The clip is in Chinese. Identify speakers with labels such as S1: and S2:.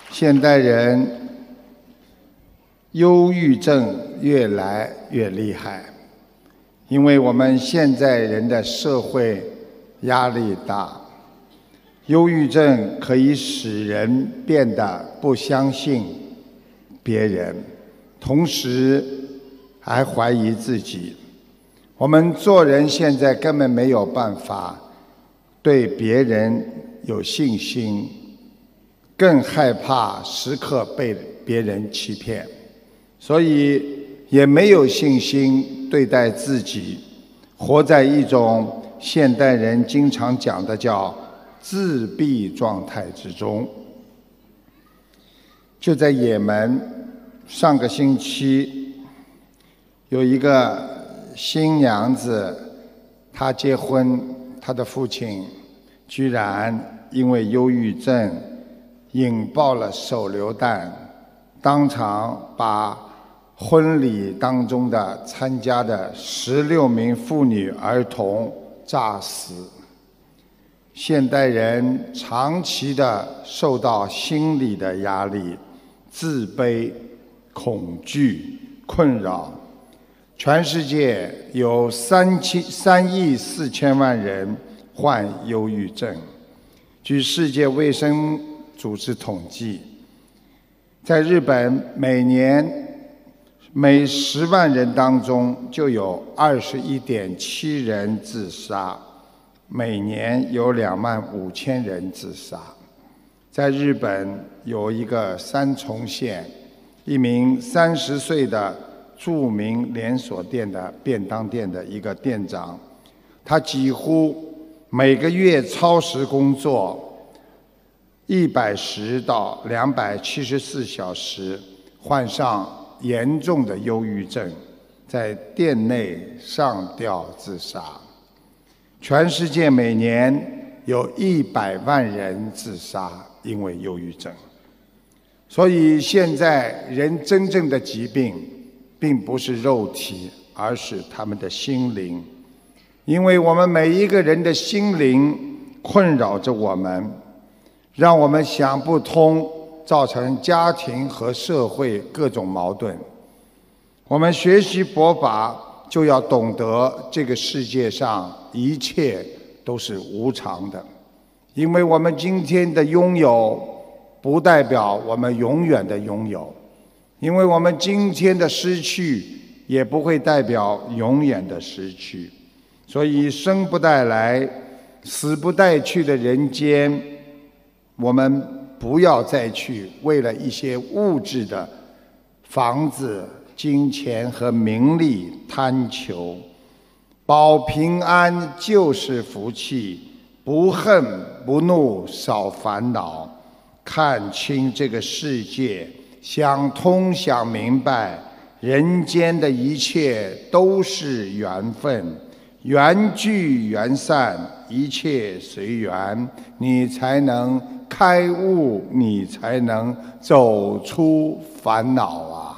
S1: 现代人忧郁症越来越厉害，因为我们现在人的社会压力大，忧郁症可以使人变得不相信别人，同时还怀疑自己。我们做人现在根本没有办法对别人有信心，更害怕时刻被别人欺骗，所以也没有信心对待自己，活在一种现代人经常讲的叫自闭状态之中。就在也门，上个星期有一个新娘子，她结婚，她的父亲居然因为忧郁症引爆了手榴弹，当场把婚礼当中的参加的16名妇女儿童炸死。现代人长期的受到心理的压力、自卑、恐惧困扰，全世界有3亿4千万人患忧郁症。据世界卫生组织统计，在日本每10万人当中就有21.7人自杀，每年有25000人自杀。在日本有一个三重县，一名30岁的著名连锁店的便当店的一个店长，他几乎每个月超时工作110到274小时，患上严重的忧郁症，在店内上吊自杀。全世界每年有100万人自杀，因为忧郁症。所以现在人真正的疾病并不是肉体，而是他们的心灵。因为我们每一个人的心灵困扰着我们，让我们想不通，造成家庭和社会各种矛盾。我们学习佛法，就要懂得这个世界上一切都是无常的。因为我们今天的拥有，不代表我们永远的拥有；因为我们今天的失去，也不会代表永远的失去。所以生不带来，死不带去的人间，我们不要再去为了一些物质的房子、金钱和名利贪求。保平安就是福气，不恨不怒少烦恼，看清这个世界，想通想明白，人间的一切都是缘分，缘聚缘散，一切随缘，你才能开悟，你才能走出烦恼啊。